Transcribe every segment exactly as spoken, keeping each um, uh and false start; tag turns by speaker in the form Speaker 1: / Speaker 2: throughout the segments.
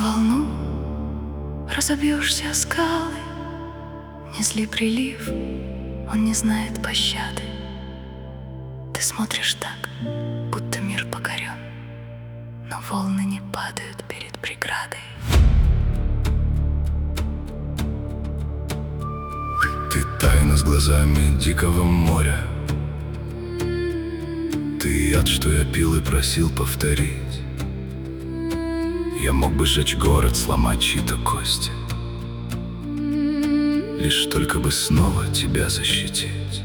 Speaker 1: волну, разобьешься о скалы. Не зли прилив, он не знает пощады. Ты смотришь так, будто мир покорен, но волны не падают перед преградой.
Speaker 2: Ты тайна с глазами дикого моря. Ты яд, что я пил и просил повторить. Я мог бы сжечь город, сломать чьи-то кости, лишь только бы снова тебя защитить.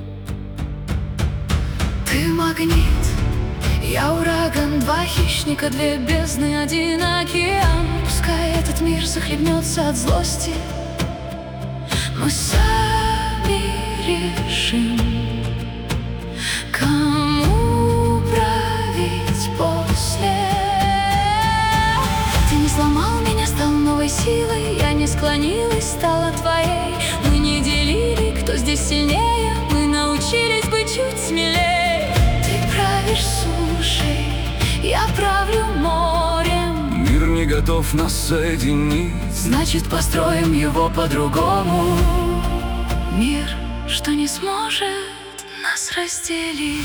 Speaker 1: Ты магнит, я ураган, два хищника, две бездны, один океан. Пускай этот мир захлебнется от злости, мы сами решим, кому править после. Ты не сломал меня, стал новой силой, я не склонилась, стала твоей. Мы не делили, кто здесь сильнее, мы научились быть чуть смелее. Ты правишь сушей, я правлю морем.
Speaker 2: Мир не готов нас соединить,
Speaker 1: Значит, построим его по-другому. Мир, что не сможет нас разделить.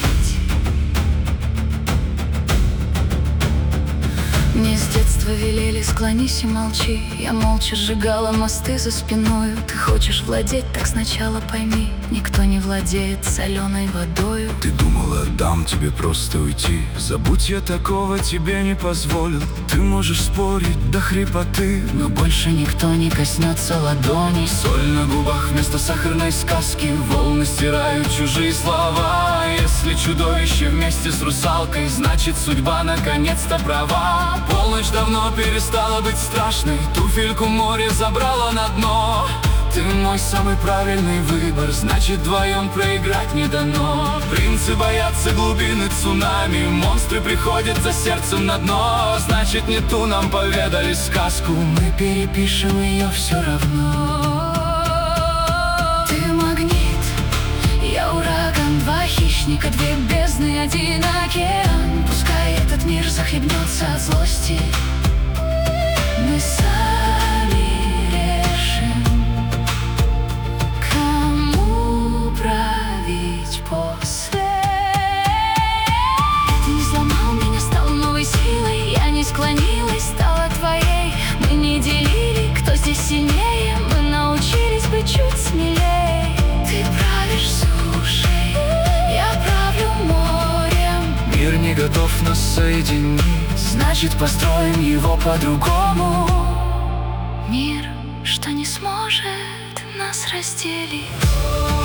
Speaker 1: Мне с детства велели: склонись и молчи. Я молча сжигала мосты за спиною. Ты хочешь владеть, так сначала пойми: никто не владеет соленой водою.
Speaker 2: Ты думала, дам тебе просто уйти. Забудь, я такого тебе не позволил. Ты можешь спорить до хрипоты,
Speaker 1: Но больше никто не коснется ладоней.
Speaker 2: соль на губах вместо сахарной сказки. Волны стирают чужие слова. Если чудовище вместе с русалкой, значит, судьба наконец-то права. Полночь давно перестала быть страшной, туфельку море забрала на дно. Ты мой самый правильный выбор, значит, вдвоем проиграть не дано. Принцы боятся глубины цунами, монстры приходят за сердцем на дно. Значит, не ту нам поведали сказку,
Speaker 1: Мы перепишем ее все равно. Ты магнит, я ураган, два хищника, две бездны, один океан. Пускай этот мир захлебнется от злости, мы сами решим, кому править после. Ты не сломал меня, стал новой силой, я не склонилась, стала твоей. Мы не делили, кто здесь сильнее, мы научились быть чуть смелее. Ты правишь сушей, я правлю морем.
Speaker 2: мир не готов нас соединить,
Speaker 1: Значит, построим его по-другому. Мир, что не сможет нас разделить.